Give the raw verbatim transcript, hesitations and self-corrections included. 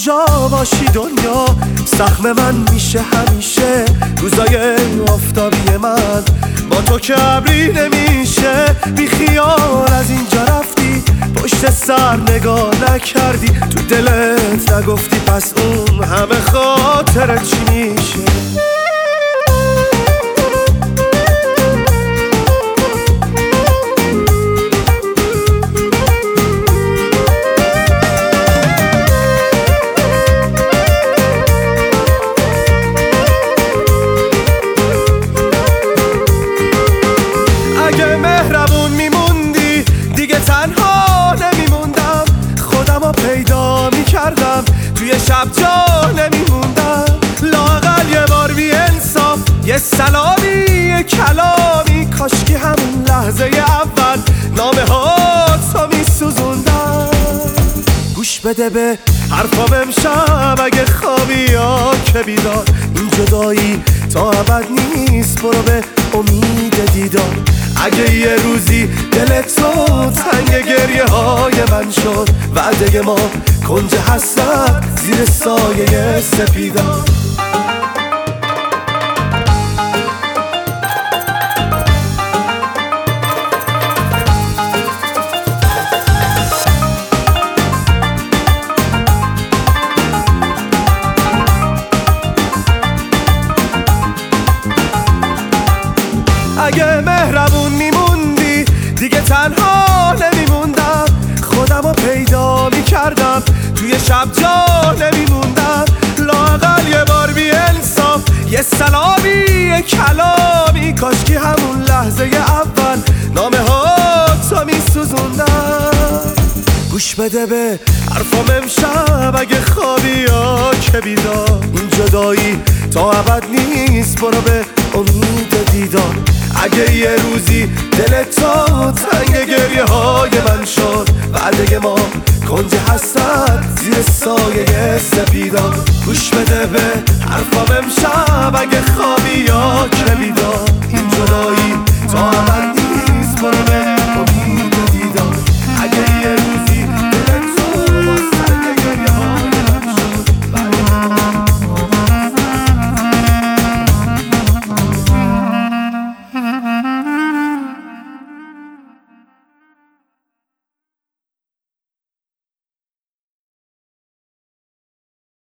کجا باشی دنیا زخم من میشه همیشه. روزای آفتابی من با تو که ابری نمیشه. بی خیال از اینجا رفتی، پشت سر نگاه نکردی، تو دلت نگفتی پس اون همه خاطرت چی میشه. اگه مهربون میموندی دیگه تنها نمیموندم. خودمو پیدا میکردم، توی شب جا نمیموندم. لااقل یه بار بی انصاف، یه سلامی یه کلامی، کاشکی همون لحظه اول نامه ها تو میسوزوندم. گوش بده به حرفام امشب اگه خوابی یا که بیدار. این جدایی تا ابد نیست، برو به امید دیدار. اگه یه روزی دل تو تنگ گریه های من شد، وعده ما کنج حسرت زیر سایه سپیدار. اگه مهربون میموندی دیگه تنها نمیموندم. خودمو پیدا میکردم، توی شب جا نمیموندم. لااقل یه بار بی انصاف، یه سلامی یه کلامی، کاشکی همون لحظه اول نامه ها تو میسوزوندم. گوش بده به حرفام امشب اگه خوابی یا که بیدار. این جدایی تا ابد نیست، برو به امید دیدار. اگه یه روزی دل تو تنگ گریه های من شد، وعده ما کنج حسرت زیر سایه سپیدار. گوش بده به حرفام امشب اگه خوابی یا که بیدار. این جدایی تا ابد